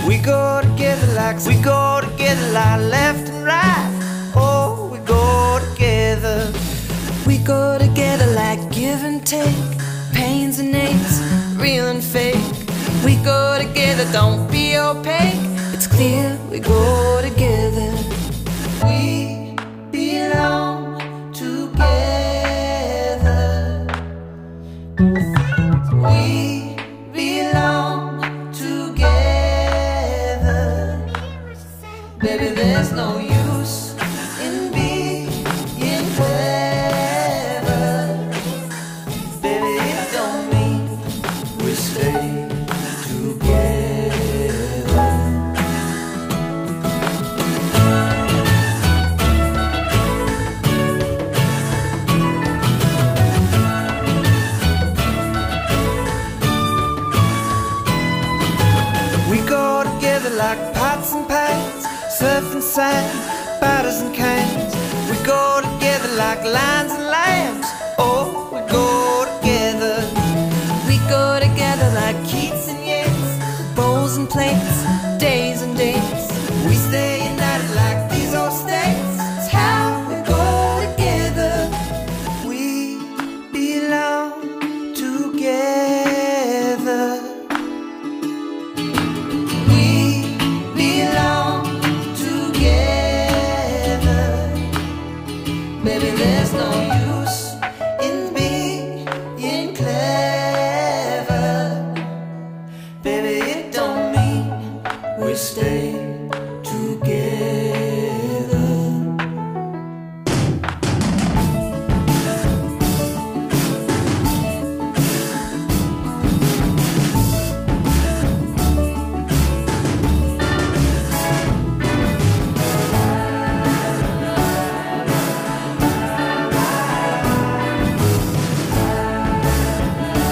We go together like left and right. Oh, we go together. We go together like give and take, pains and aches, real and fake. We go together, don't be opaque. It's clear we go together. We belong together. We belong together. Baby, there's no use in being clever. Baby, it don't mean we stay together. We go together like pots and pans, surf and sand, batters and cans. We go together like lions and lambs. Oh, we go together. We go together like Keats and Yeats, bowls and plates, days and dates. We stay united like these old states. It's how we go together. We belong together. We belong together. Baby, there's no use in being clever. Baby, it don't mean we stay together.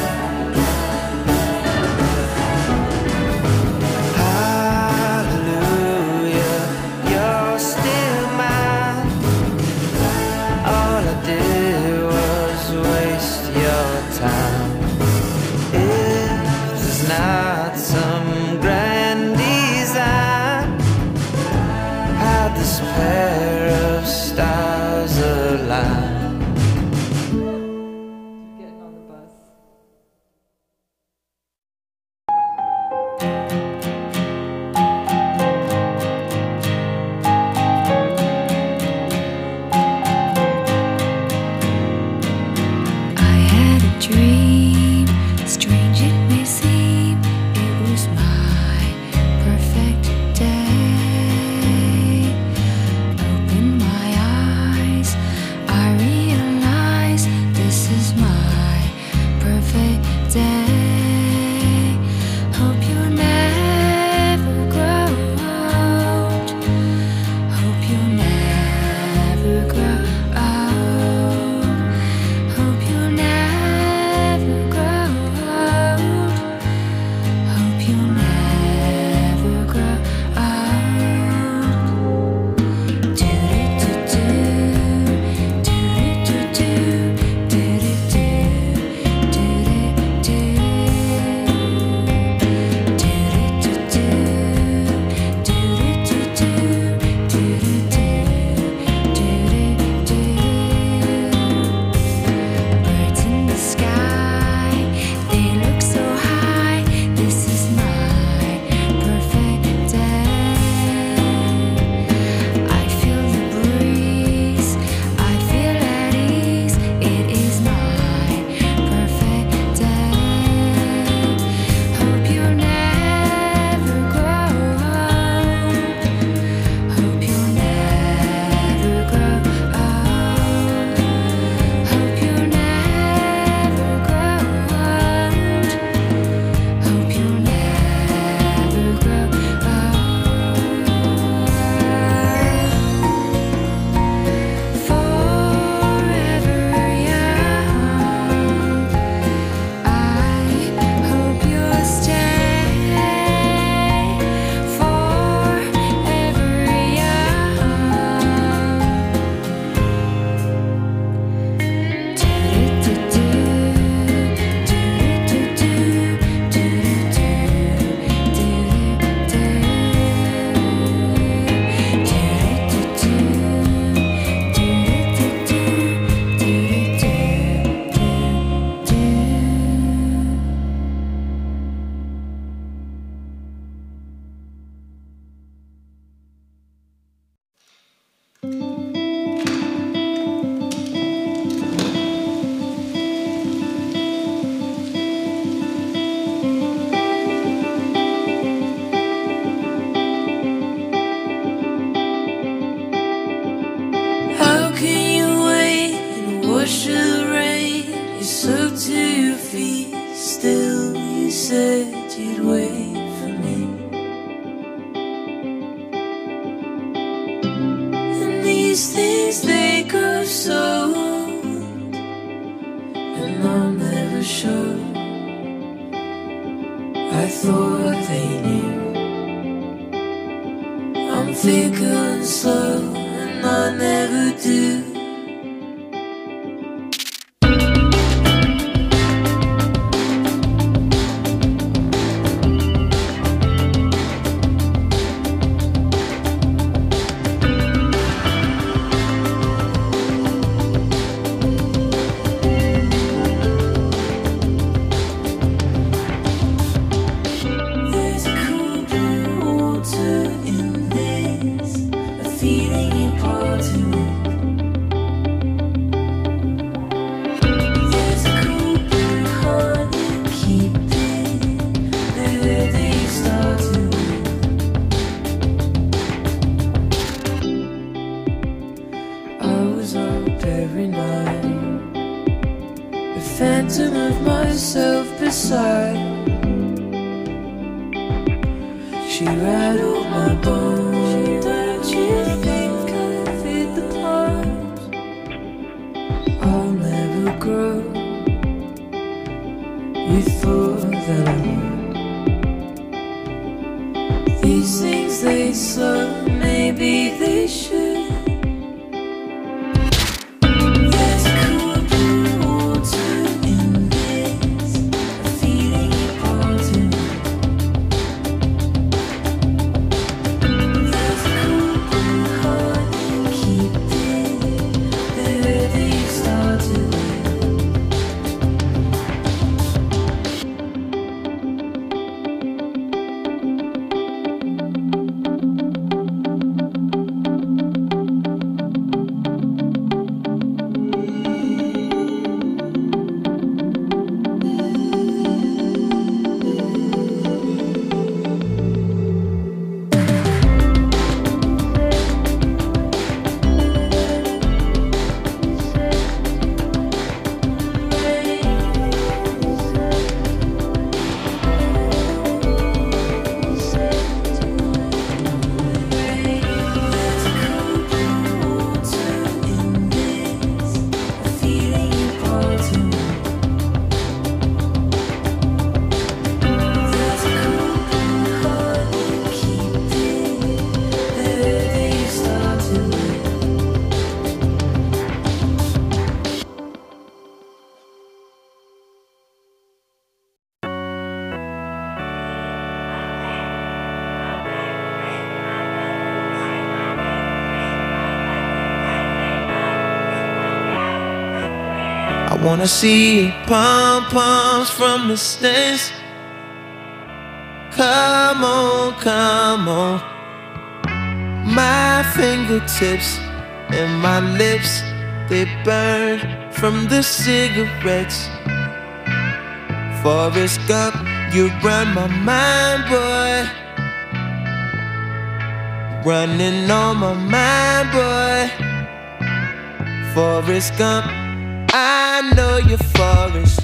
Hallelujah. These things, they grow so old, and I'll never show. I thought they knew. I'm thicker and slow, and I never do. Phantom of myself beside. She rattled my bones. Don't you think I fit the part? I'll never grow. You thought that I would. These things, they slow, maybe they should. I wanna see pom-poms from the stands. Come on, come on. My fingertips and my lips, they burn from the cigarettes. Forrest Gump, you run my mind, boy. Running on my mind, boy. Forrest Gump, I know you're Forrest.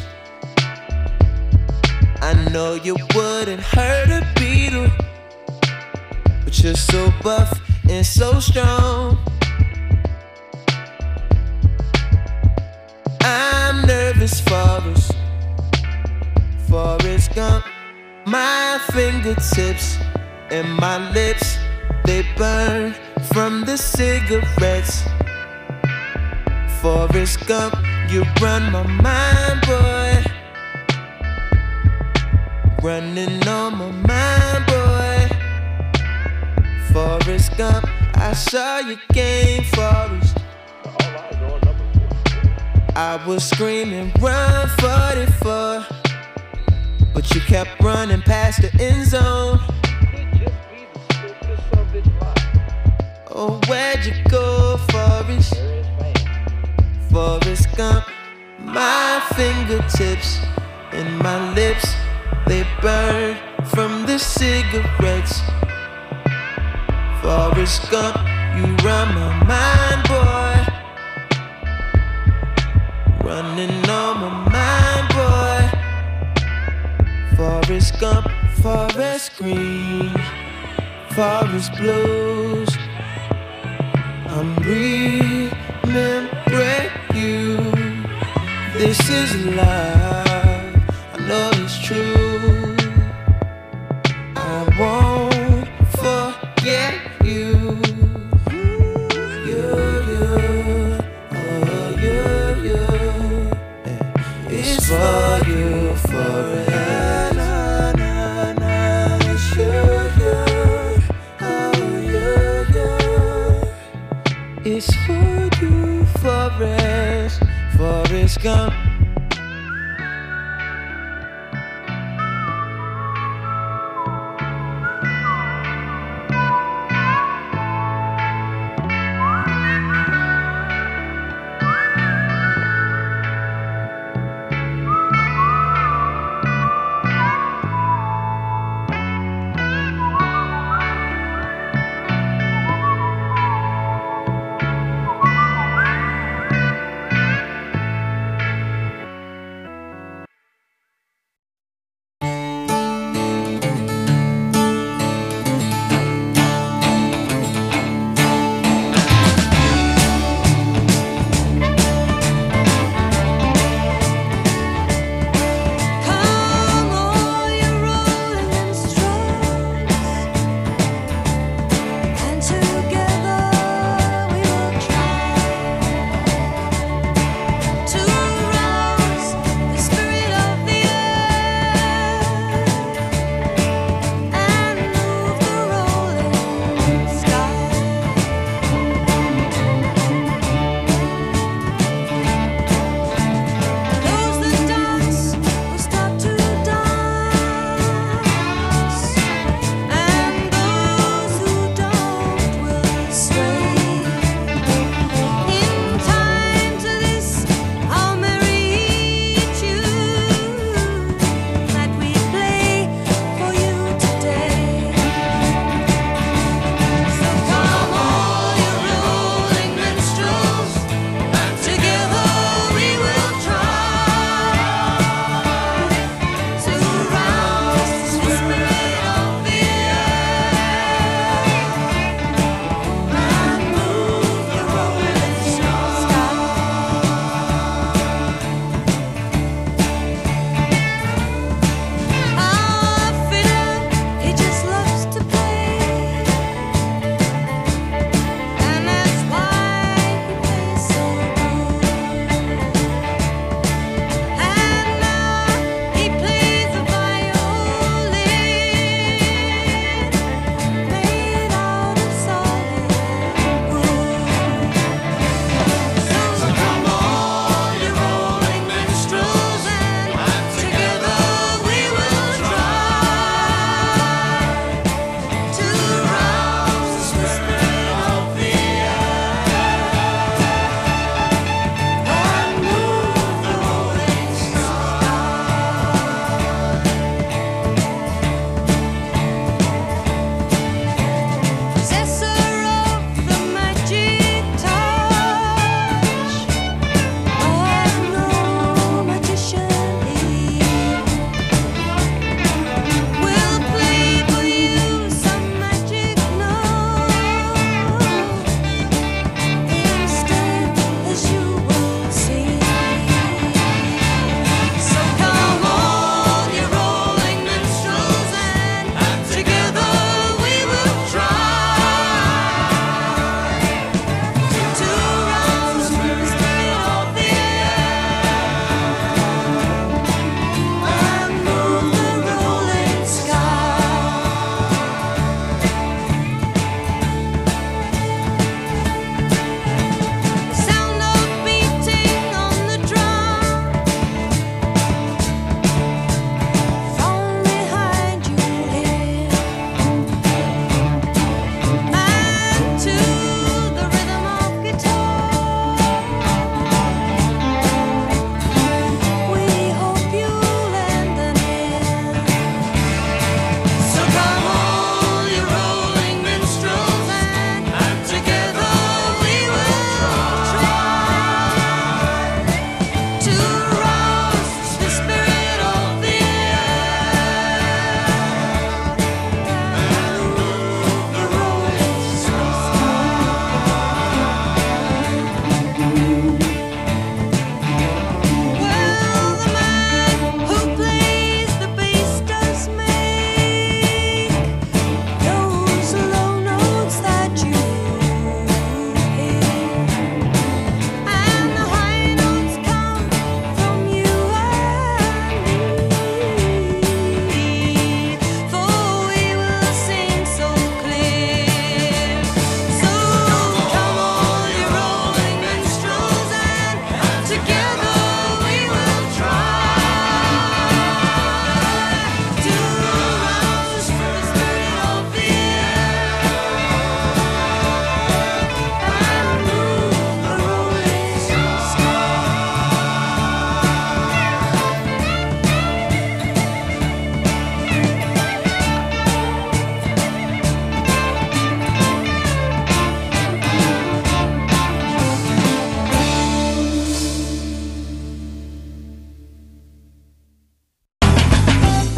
I know you wouldn't hurt a beetle, but you're so buff and so strong. I'm nervous, Forrest. Forrest Gump, my fingertips and my lips, they burn from the cigarettes. Forrest Gump, you run my mind, boy. Running on my mind, boy. Forrest Gump, I saw your game, Forrest. I was screaming, run 44, but you kept running past the end zone. Oh, where'd you go, Forrest? Forrest Gump, my fingertips and my lips, they burn from the cigarettes. Forrest Gump, you run my mind, boy. Running on my mind, boy. Forrest Gump, Forest Green, Forest Blues. I'm remembering you. This is love, I know it's true. I won't forget you. You, oh you. It's for you forever. It's you, oh you. It's for you Forrest Gump.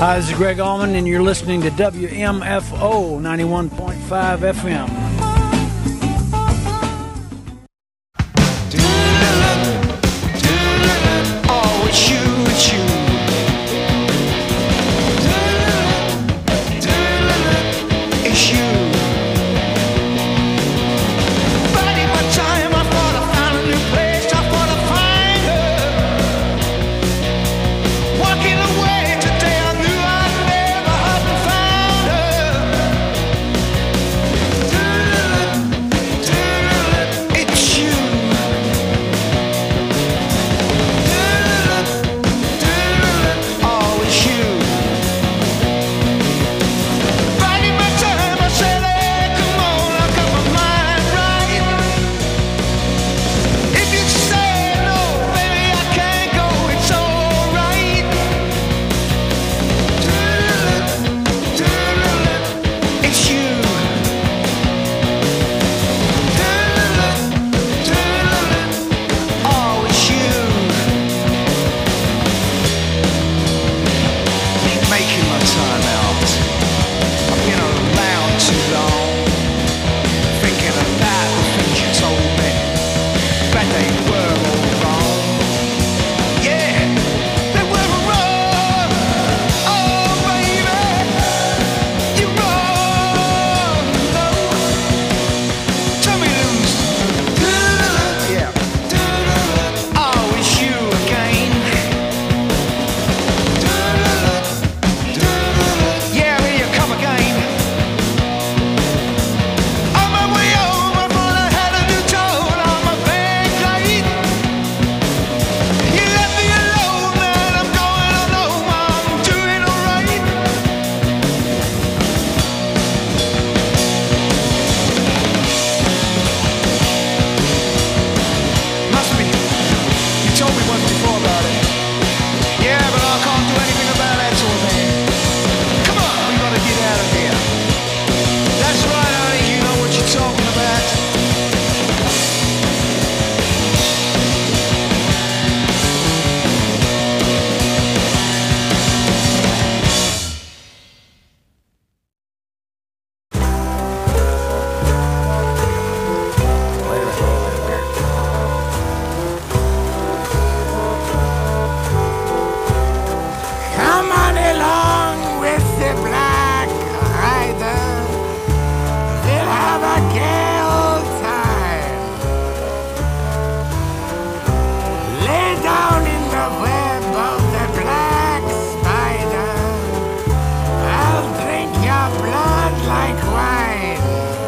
Hi, this is Greg Allman, and you're listening to WMFO 91.5 FM. Oh, it's you, it's you. It's you. Biding my time, I thought I found a new place. I thought I'd find her. Walking away today, I knew I'd never have found her. It's you. Oh, it's you. Biding my time, I said, hey, come on, I got my mind right. If you say no, baby, I can't go, it's alright. It's you. Oh, it's you. Making my time out. I've been around too long, thinking about the things you told me, but they were all wrong. Yeah, they were wrong. Oh, baby, you're wrong. No, tell me who's. Yeah. Oh, it's you again. Yeah, here you come again. On my way home, I thought I had a new tone on my back light. You left me alone, and I'm going on home. I'm doing alright. Must be. You told me once before about it. Yeah, but I can't do anything about that sort of thing. Come on, we gotta get out of here. That's right, honey, you know what you're talking about. Come on along with the Black Rider. We'll have a gay old time. Lay down in the web of the black spider. I'll drink your blood like wine.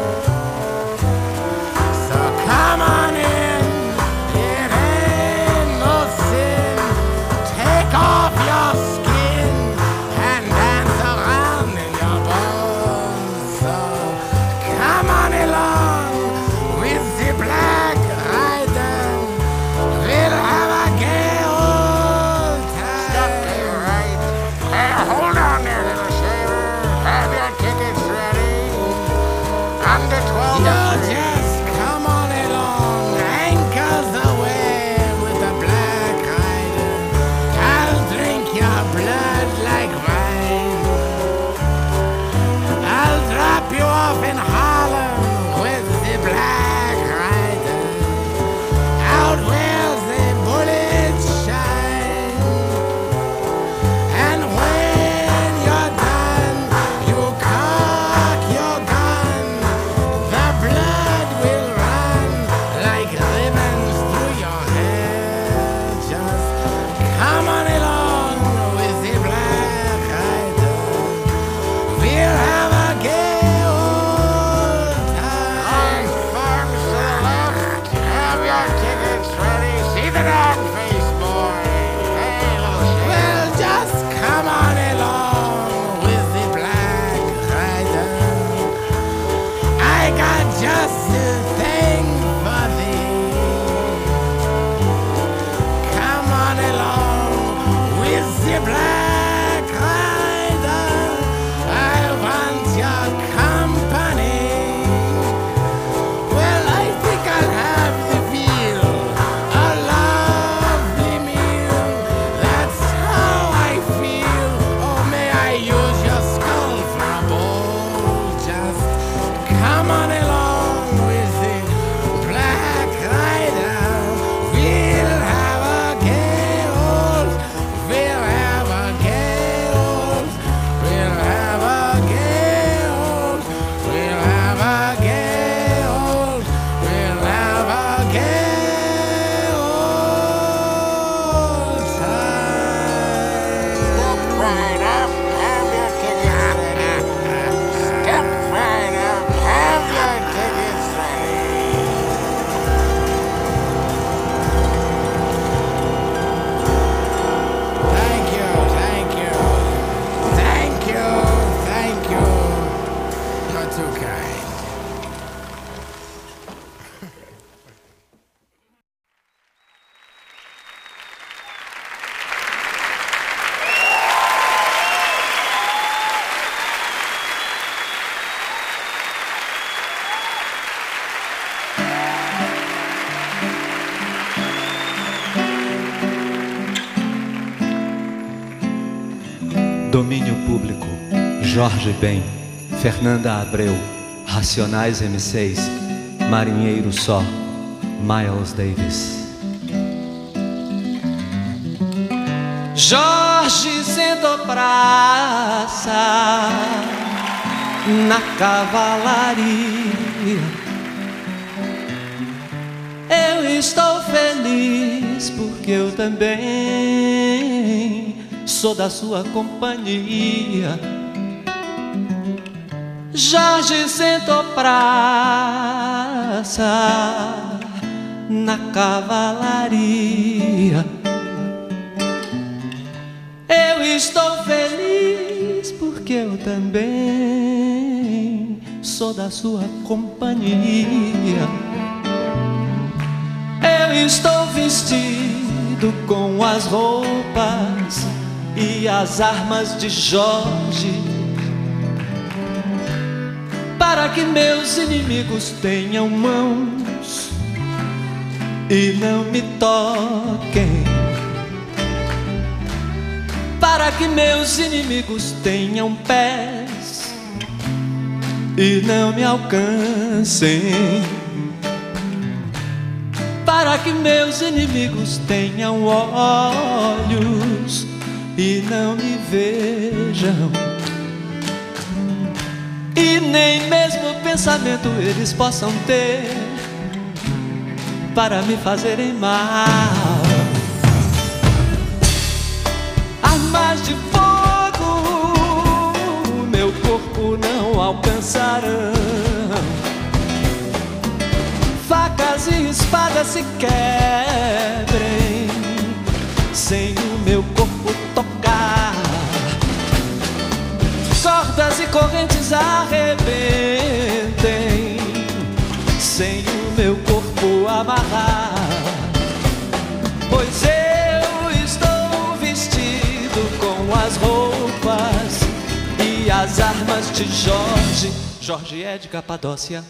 So come on in, it ain't no sin. Take off your skin and dance around in your bones. So come on along with the Black Rider. We'll have a gay old time. Stop there, right? Hey, hold on there, little shaver. Have your tickets ready. Under 12. You just come on along, anchors away with the Black Rider. I'll drink your blood like wine. I'll drop you off in Harlem with the Black Rider. Out where the bullets shine. And when you're done, you cock your gun. The blood will run like ribbons through your hair. Just come on along with the Black Rider. We'll have a gay old time. Farms to the left, have your tickets ready. See the dog face, boy. Hey, little shit. Well, just come on along with the Black Rider. I got just the thing for thee. Come on along with the Black Rider. I want your company. Well, I think I'll have the feel, a lovely meal. That's how I feel. Oh, may I kind. Domínio Público, Jorge Ben, Fernanda Abreu, Racionais M6, Marinheiro Só, Miles Davis. Jorge sentou praça na cavalaria. Eu estou feliz porque eu também sou da sua companhia. Jorge sentou praça na cavalaria. Eu estou feliz porque eu também sou da sua companhia. Eu estou vestido com as roupas e as armas de Jorge, para que meus inimigos tenham mãos e não me toquem, para que meus inimigos tenham pés e não me alcancem, para que meus inimigos tenham olhos e não me vejam, e nem mesmo pensamento eles possam ter para me fazerem mal. Armas de fogo meu corpo não alcançarão, facas e espadas se quebrem sem o meu corpo tocar, cordas e correntes arrebentem sem o meu corpo amarrar, pois eu estou vestido com as roupas e as armas de Jorge. Jorge é de Capadócia.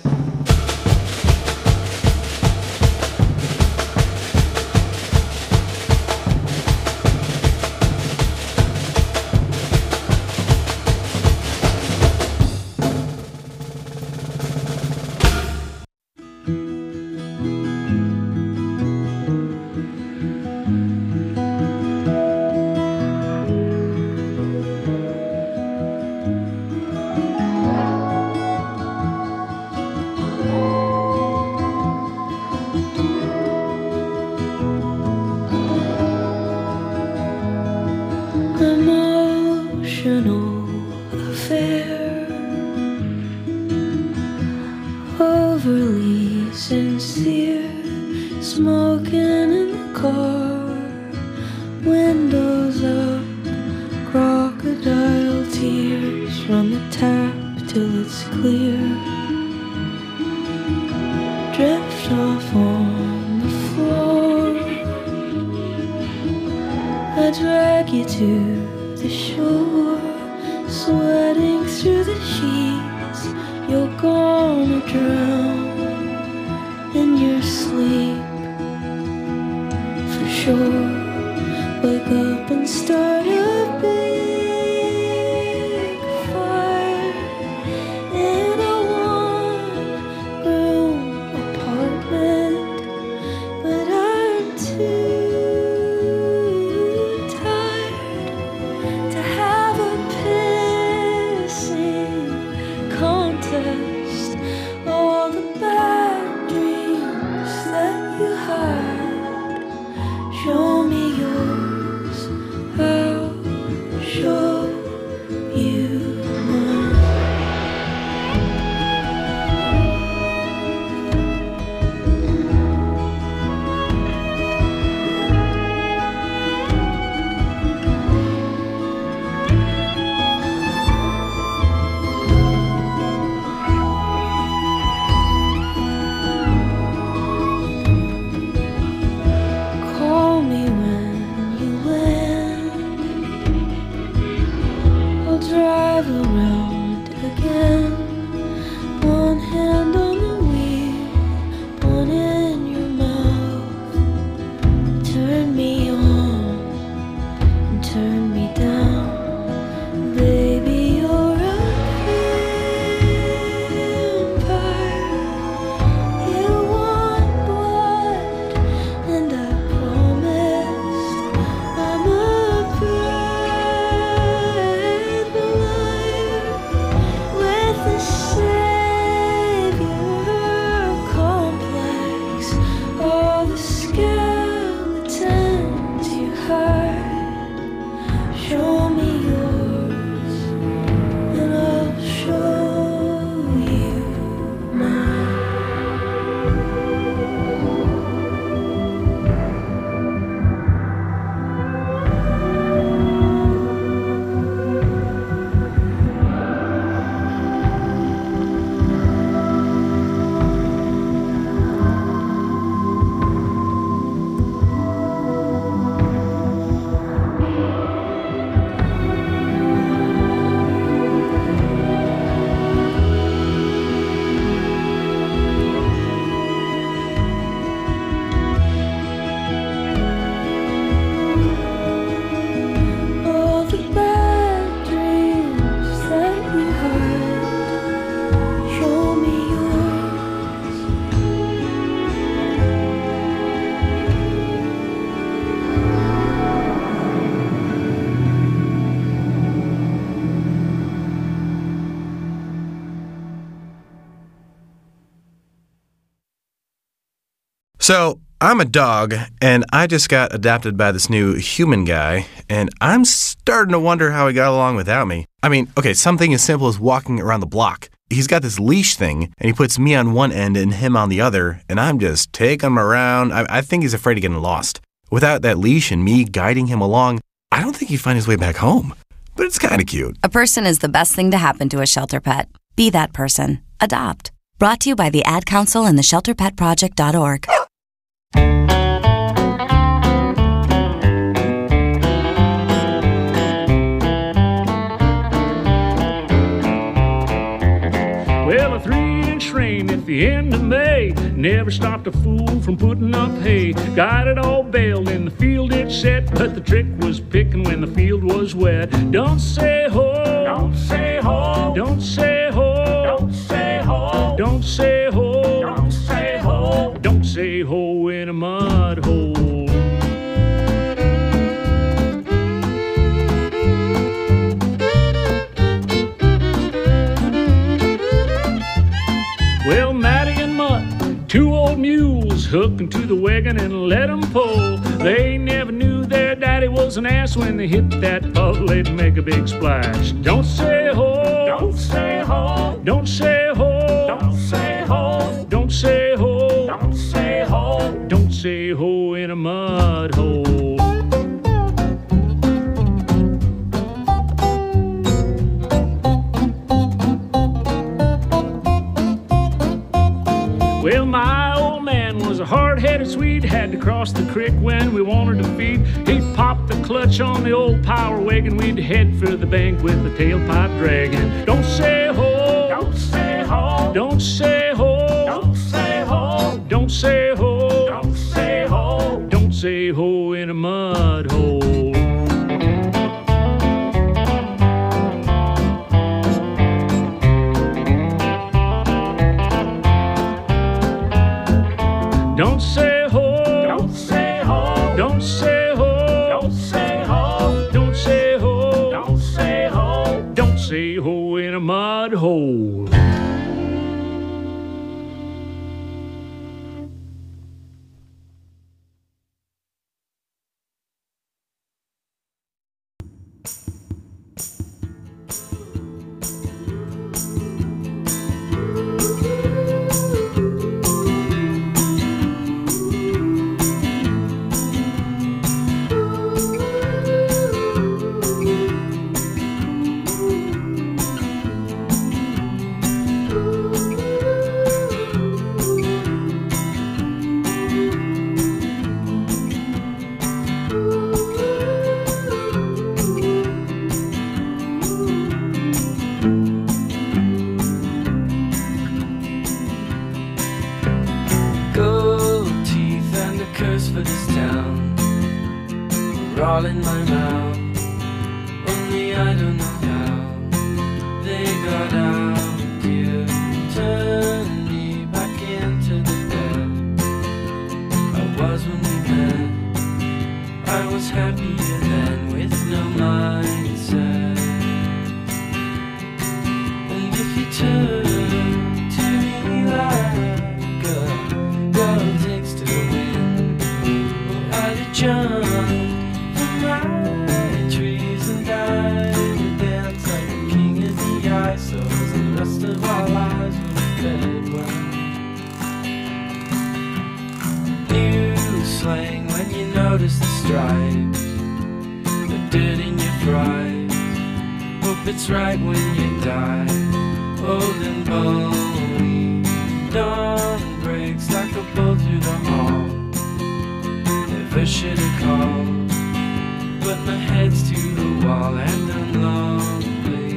Emotional affair, overly sincere, smoking in the car, windows up, crocodile tears from the tap till it's clear, drift off on the floor, I drag you to the shore, sweating through the sheets. You're gonna drown in your sleep, for sure. Wake up and start a big fire in a one-room apartment, but I'm too tired to have a pissing contest. All the bad dreams that you had, show me yours. How So, I'm a dog, and I just got adopted by this new human guy, and I'm starting to wonder how he got along without me. I mean, okay, something as simple as walking around the block. He's got this leash thing, and he puts me on one end and him on the other, and I'm just taking him around. I think he's afraid of getting lost. Without that leash and me guiding him along, I don't think he'd find his way back home. But it's kind of cute. A person is the best thing to happen to a shelter pet. Be that person. Adopt. Brought to you by the Ad Council and the ShelterPetProject.org. Well, a 3-inch rain at the end of May never stopped a fool from putting up hay. Got it all baled in the field it set, but the trick was picking when the field was wet. Don't say ho, don't say ho, don't say ho, don't say ho, don't say ho, don't say ho, don't say ho in a mud hole. Well, Matty and Mutt, 2 old mules, hooked into the wagon and let 'em pull. They never knew their daddy was an ass. When they hit that puddle, they'd make a big splash. Don't say ho, don't say ho, don't say ho, don't say ho, don't say ho, don't say ho, don't say ho in a mud hole. Well, my old man was a hard-headed Swede, had to cross the creek when we wanted to feed. He'd pop the clutch on the old power wagon, we'd head for the bank with the tailpipe dragging. Don't say ho, don't say ho, don't say ho, don't say ho, don't say ho, don't say ho, don't say ho in a mud hole. Don't say ho, don't say ho, don't say ho, don't say ho, don't say ho, don't say ho, don't say ho in a mud hole. all in my mouth. Only I don't know how they got out. You turned me back into the bed I was when we met. I was happier then with no mindset. And if you turn to me like a girl takes to the wind, well, I'd have jumped from my trees and died and danced like a king of the ice. So the rest of our lives were fed well. New slang when you notice the stripes, the dirt in your fries. Hope it's right when you die, old and bony. Dawn breaks like a bolt through the hall. Never should have called, but my head's to the wall and I'm lonely.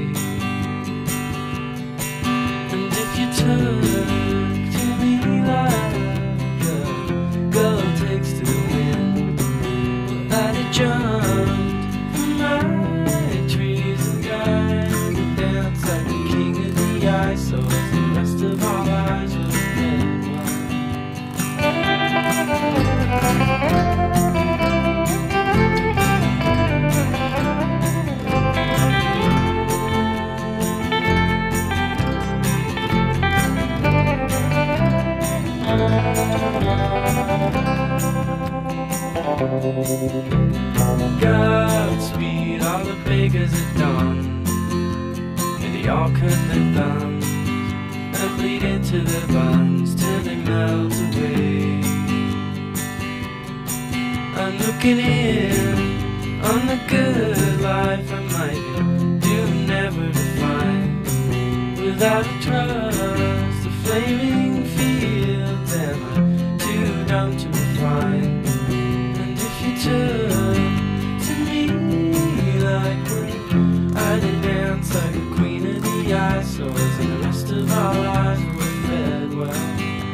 And if you turn to me like a girl takes to the wind, well, I'd have jumped from my trees and died and danced like a king of the ice. So as the rest of our lives were dead. Godspeed, all the bakers at dawn, and they all cut their thumbs and bleed into their buns till they melt away. I'm looking in on the good life I might do never to find without a trust, the flaming fields am I too dumb to refine. And if you took to me like when I did dance like a queen of the ice, and the rest of our lives were fed well.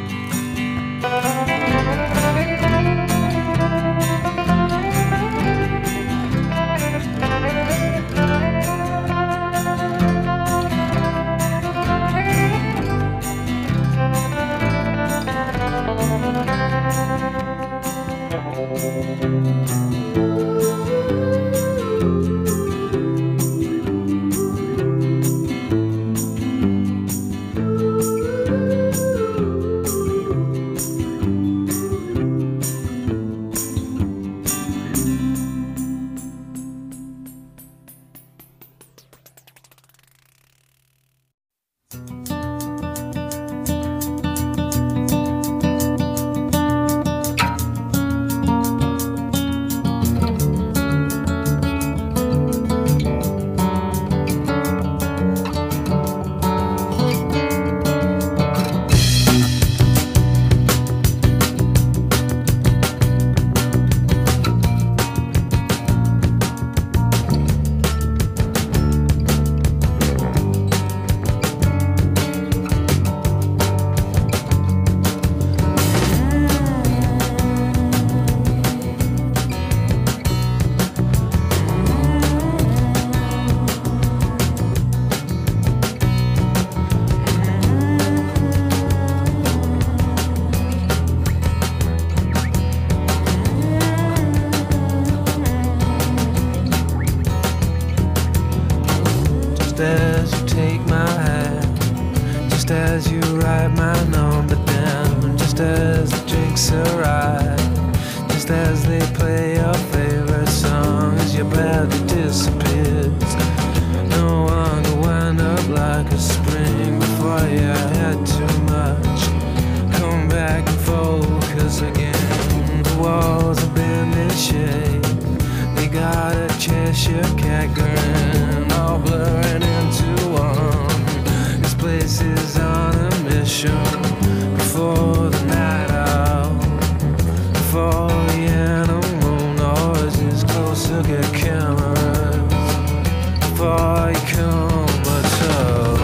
As you take my hand, just as you write my number down, just as the drinks arrive, just as they play your favorite song, as your body disappears. No one will wind up like a spring before you had too much. Come back and focus again. The walls have been in shape. They got a Cheshire cat grin, all blurring into one. This place is on a mission. Before the night out, before the animal noises closer get cameras, before you come at all.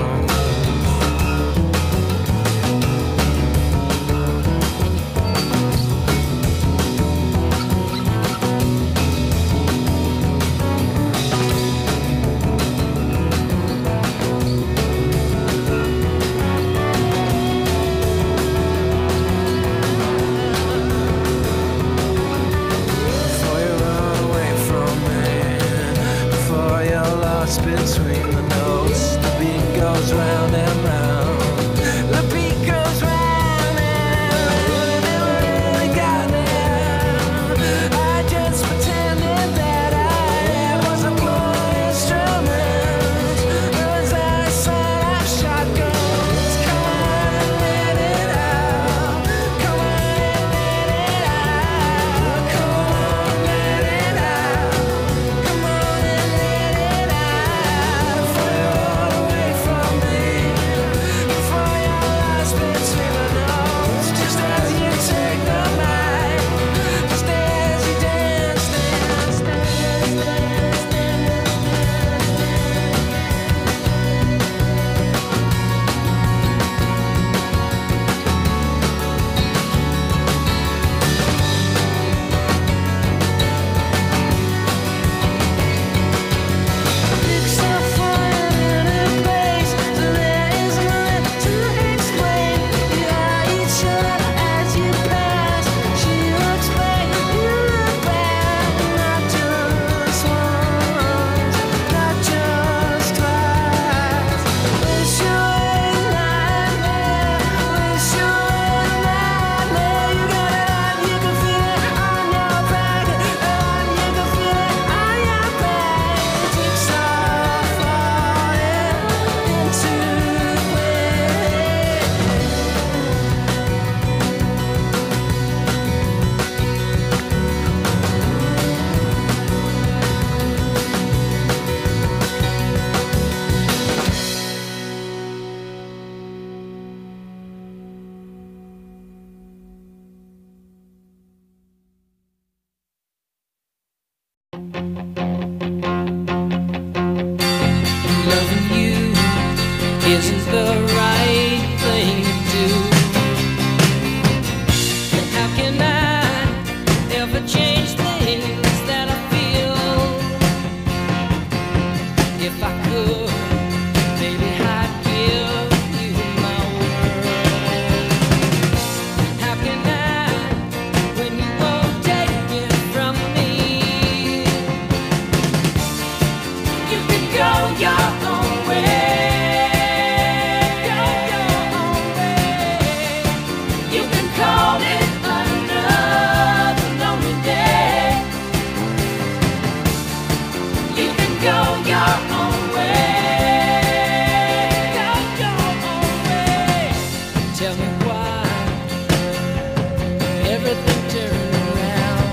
Tell me why everything turned around.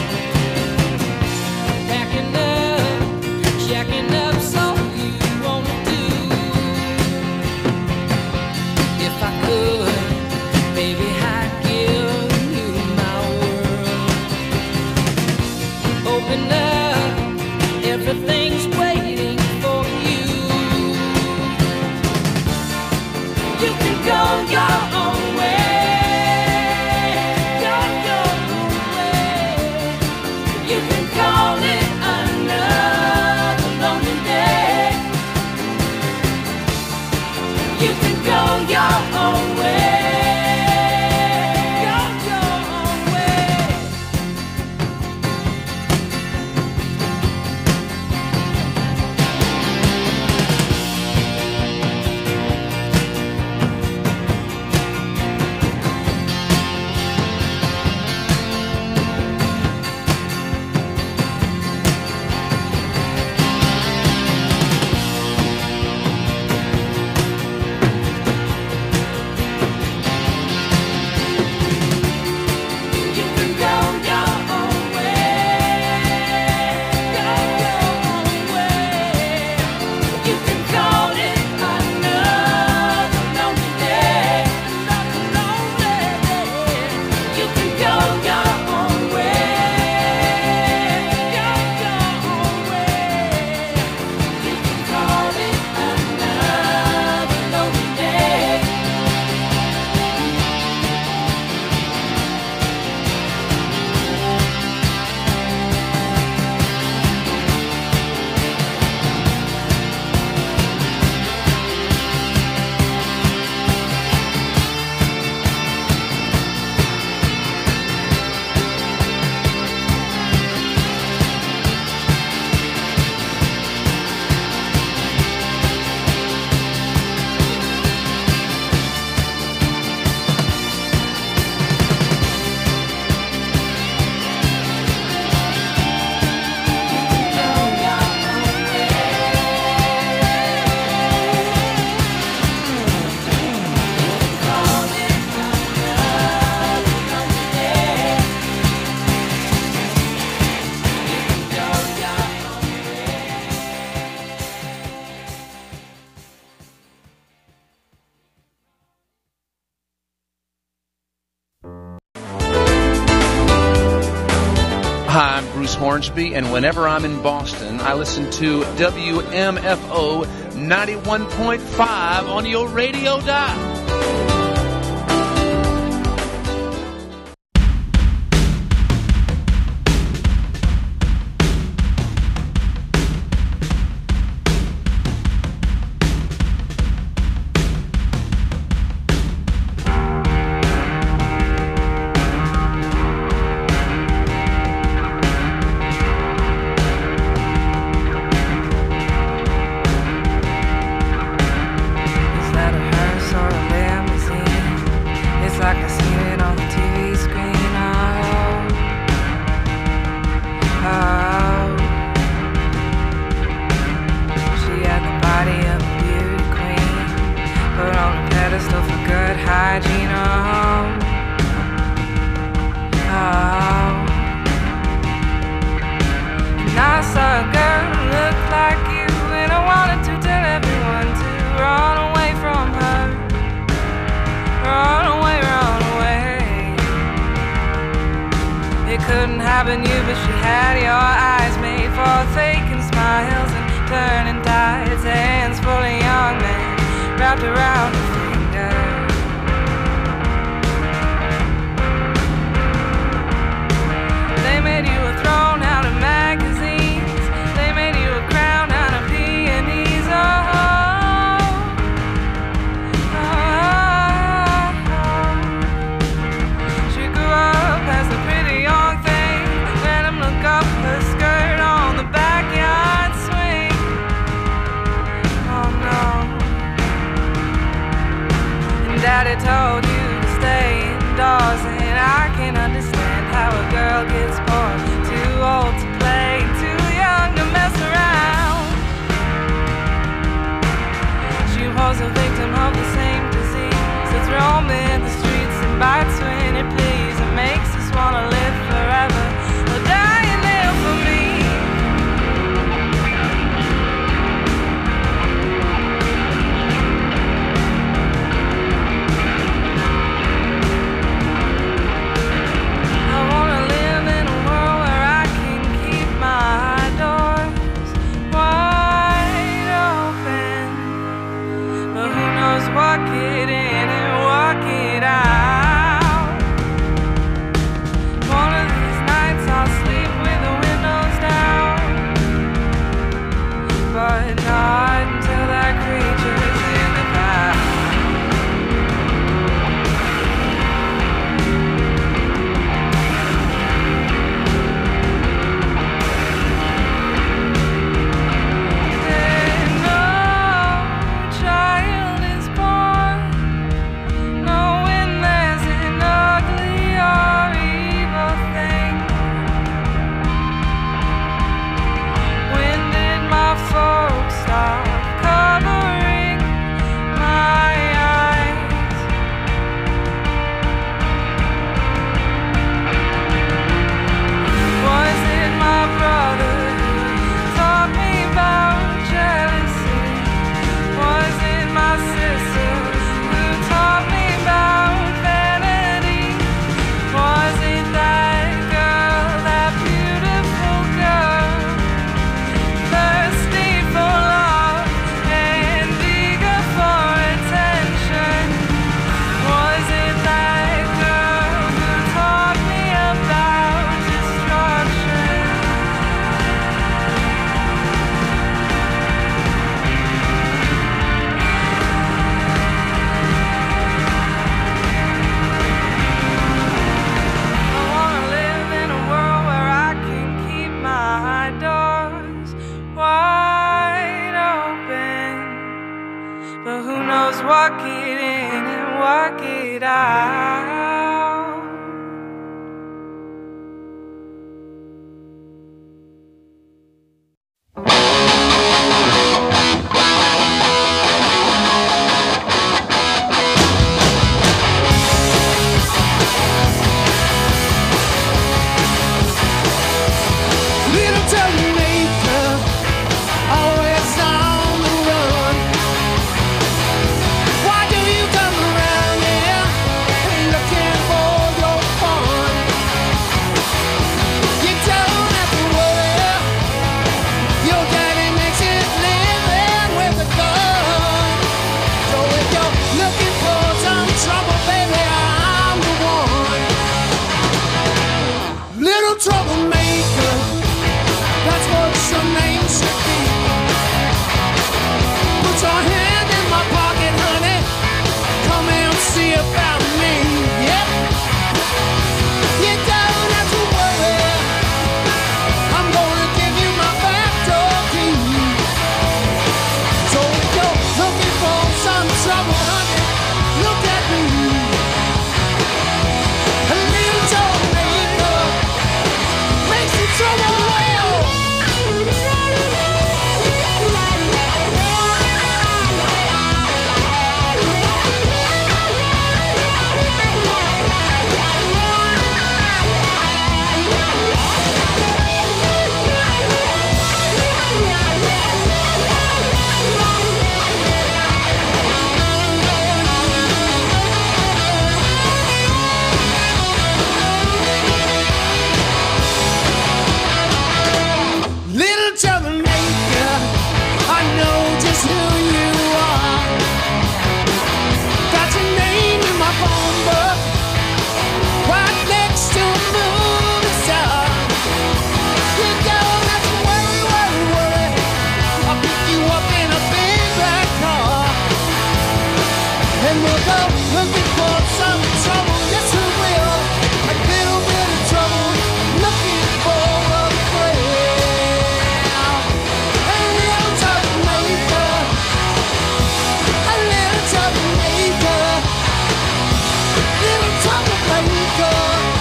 Packing up, jacking up, so you wanna do. If I could, baby, I'd give you my world. Open up, everything's waiting for you. You can go your own way, go your own way. You can call it another lonely day. You can go your own way, go your own way. You can go your own way, go your own way. You can call it another lonely day, another lonely day. You can go your own way, go your own way. You can call it another lonely day. Hi, I'm Bruce Hornsby, and whenever I'm in Boston, I listen to WMFO 91.5 on your radio dial. Is that a hearse or a limousine? It's like I seen it on the TV screen. Oh, oh. She had the body of a beauty queen, put on a pedestal for good hygiene. Oh, oh. And I saw a girl who looked like you, and I wanted to tell everyone to run away from her. Run away, run away. It couldn't happen you, but she had your eyes made for faking smiles and turning tides. Hands full of young men wrapped around her finger. They made you a throne out of magazines. They made you a crown out of peonies. Oh, oh, oh. She grew up as a pretty young thing. Let him look up her skirt on the backyard swing. Oh no. And Daddy told you to stay indoors, and I can understand how a girl gets bored. Too old to play, too young to mess around. She was a victim of the same disease that's roaming it out. Little Jamaica, always on the run. Why do you come around here looking for your fun? You don't have to worry, your daddy makes it living with a gun. So if you're looking for some trouble, baby, I'm the one. Little troublemaker, that's what your name should be. Put your hand in my pocket, honey. Come and see about me. Yep. You don't have to worry. I'm gonna give you my back door key. So if you're looking for some trouble, honey, look at me. A little troublemaker makes the trouble well. Little troublemaker, I know just who you are. Got your name in my phone book, right next to a movie star. You don't have to worry, worry, worry. I'll pick you up in a big black car, and we'll go looking for some trouble. Yes, we will. A little bit of trouble, looking for a friend. A little troublemaker, a little troublemaker, little troublemaker.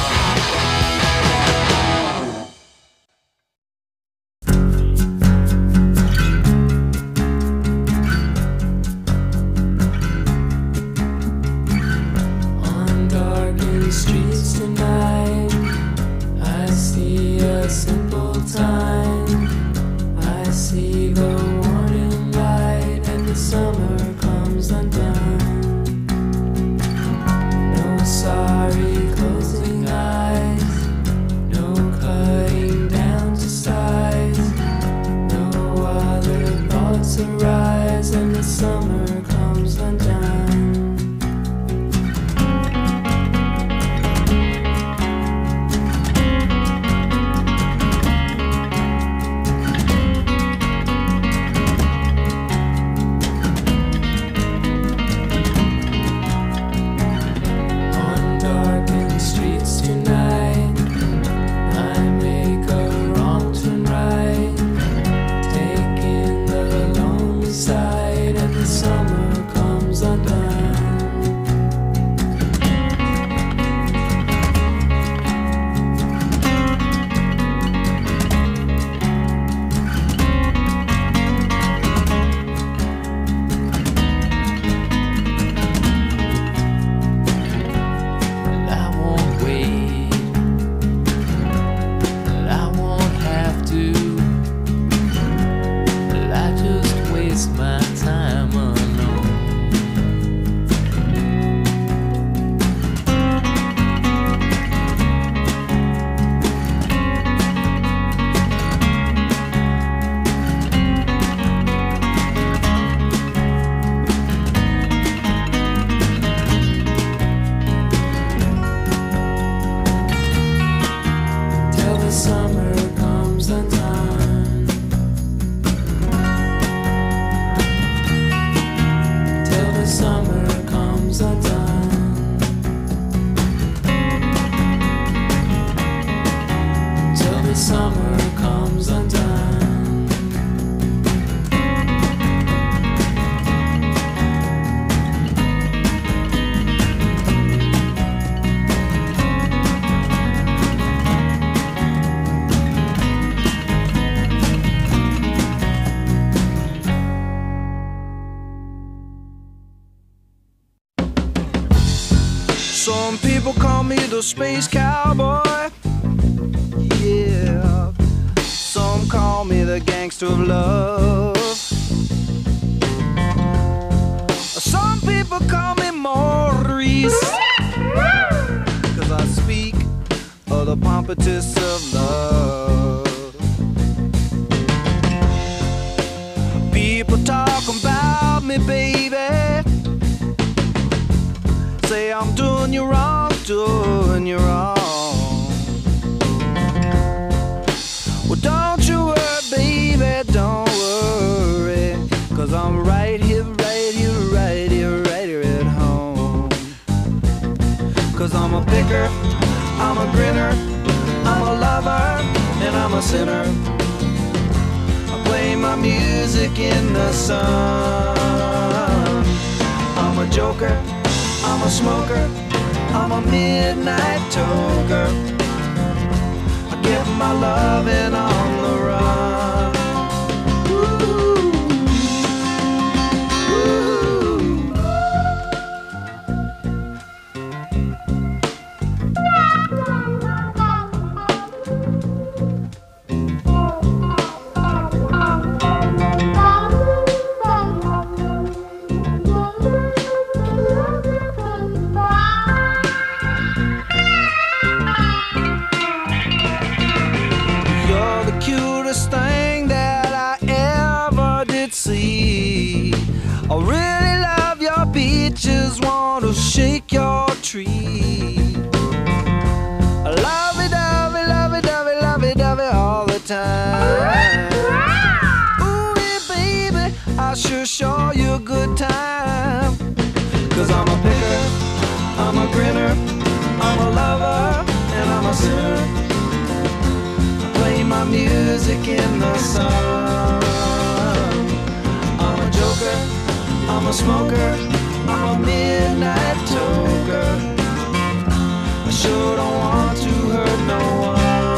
On darkened streets tonight, I see a simple time. I see the warning light, and the summer comes undone. No sorry closing eyes, no cutting down to size. No other thoughts arise, and the summer comes undone. Some people call me the space cowboy. Yeah. Some call me the gangster of love. Some people call me Maurice, 'cause I speak of the pompatus of love. People talk about me, baby, say I'm doing you wrong, doing you wrong. Well, don't you worry, baby, don't worry, 'cause I'm right here, right here, right here, right here at home. 'Cause I'm a picker, I'm a grinner, I'm a lover, and I'm a sinner. I play my music in the sun. I'm a joker, I'm a smoker, I'm a midnight toker. I get my loving on the run. Ooh. Thing that I ever did see. I really love your beaches, want to shake your tree. I love it, love it, love it, love it, love it, love it all the time. Ooh, yeah, baby, I sure show you a good time. 'Cause I'm a picker, I'm a grinner, I'm a lover, and I'm a sinner. Play my music in the sun. I'm a joker, I'm a smoker, I'm a midnight toker. I sure don't want to hurt no one.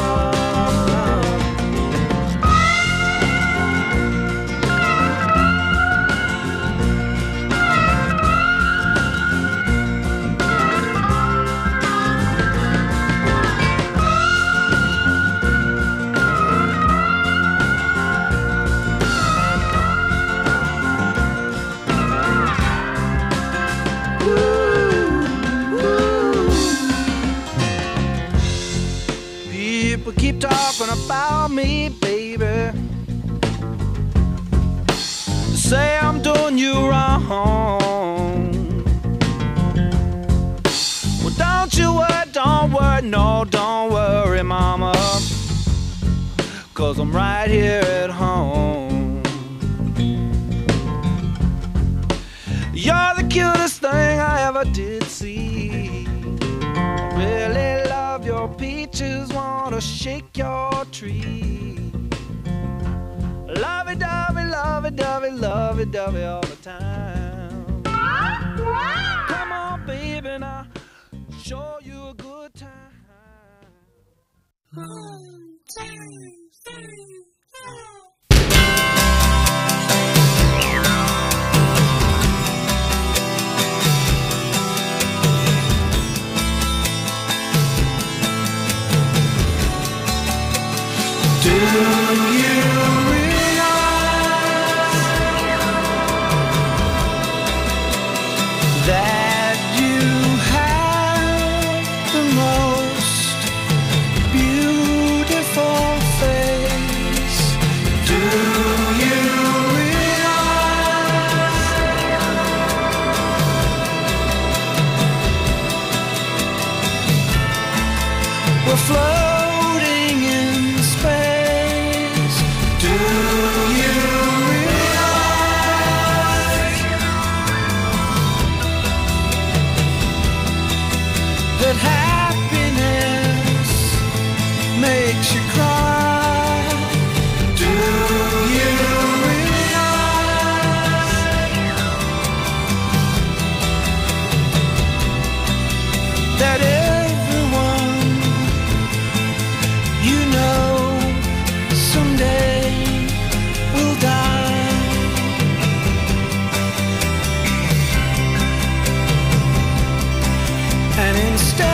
People keep talking about me, baby. Say I'm doing you wrong. Well, don't worry, no, don't worry, mama, 'cause I'm right here at home. You're the cutest thing I ever did see. I really love your peaches, wanna shake your tree. Lovey-dovey, lovey-dovey, lovey-dovey all the time. Come on, baby, now show you a good time. 1, 2, 3, 4. Do you realize that you have the most beautiful face? Do you realize we're floating in space? Do you realize that happiness makes you cry? Do you realize that everyone you know someday will die? And story.